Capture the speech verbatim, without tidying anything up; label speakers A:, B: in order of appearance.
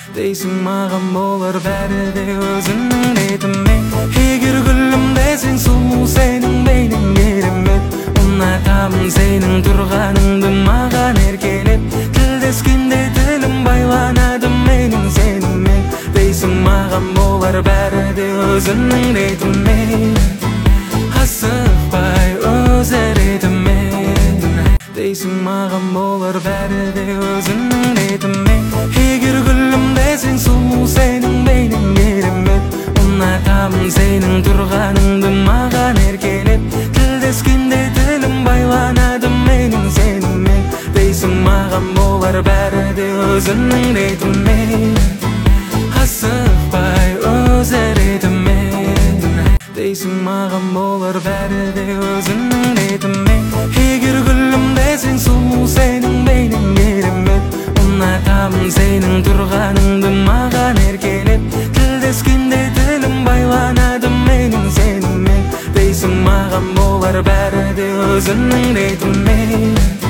A: Дейсің маған болар бәрі де өзіңнің ретімен. Егер гүлім десең сұлу сенің бейнең керемет. Ұнатамын сенің тұрғаныңды маған еркелеп. Тілдескенде тілім байланады менің сенімен. Дейсің маған болар бәрі де өзіңнің ретімен. Асықпай өз ретімен. Дейсің маған болар бәрі де өзіңнің ретімен. Егер гүлім десең сұлу сенің бейнең керемет. Ұнатамын сенің тұрғаныңды маған еркелеп. Тілдескенде тілім байланады менің сенімен. Дейсің маған болар бәрі де өзіңнің ретімен. Асықпай өз ретімен. Дейсің маған болар бәрі де өзіңнің ретімен. Егер гүлім десең сұлу сенің бейнең керемет. Ұнатамын сенің тұрғаныңды маған еркелеп. Тілдескенде тілім байланады менің сенімен. Дейсің маған болар бәрі де өзіңнің ретімен.